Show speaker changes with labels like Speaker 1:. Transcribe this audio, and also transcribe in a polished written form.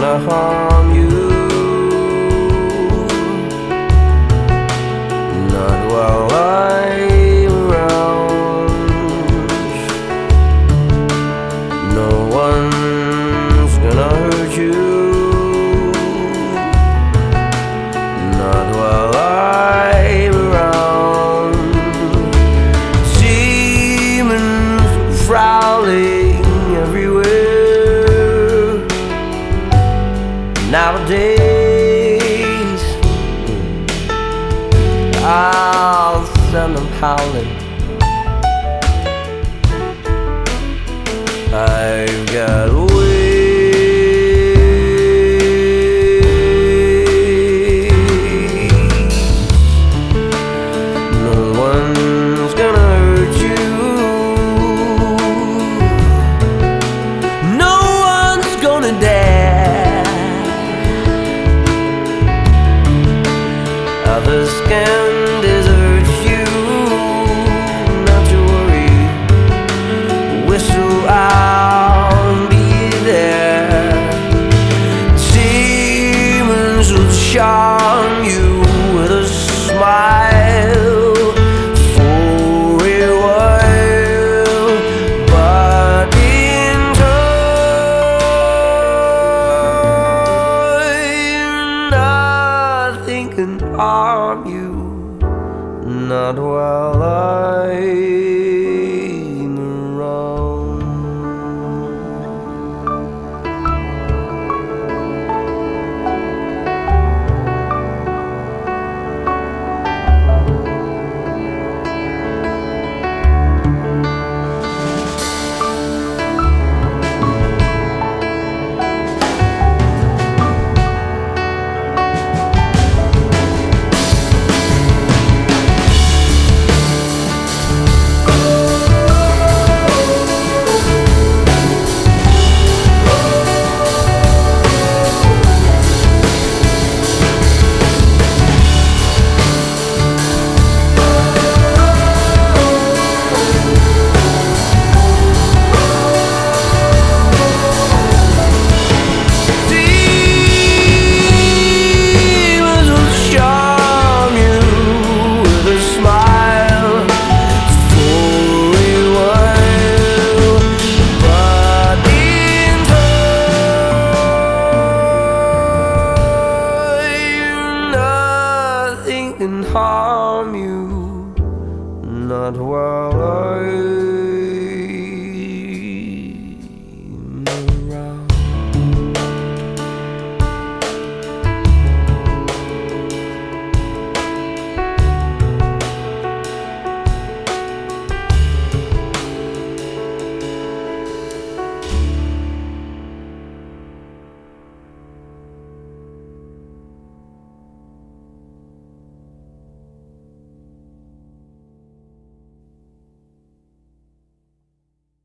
Speaker 1: gonna harm you. Not while I'm around. No one's gonna hurt you. Not while I'm around. Demons prowling everywhere nowadays. I'll send them howling. I've got ways. No one's gonna hurt you. No one's gonna dare. Others can desert you. Not to worry, whistle, I'll be there. Demons will charm you with a smile for a while, but in time nothing can harm you. Not while I